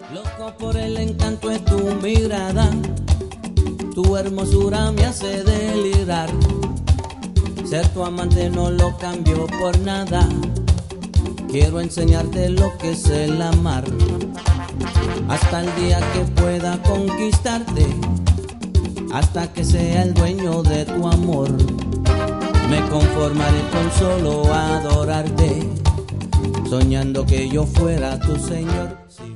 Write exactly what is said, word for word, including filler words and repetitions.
Loco por el encanto de tu mirada, tu hermosura me hace delirar. Ser tu amante no lo cambio por nada. Quiero enseñarte lo que es el amar, hasta el día que pueda conquistarte, hasta que sea el dueño de tu amor. Me conformaré con solo adorarte, soñando que yo fuera tu señor. Sí.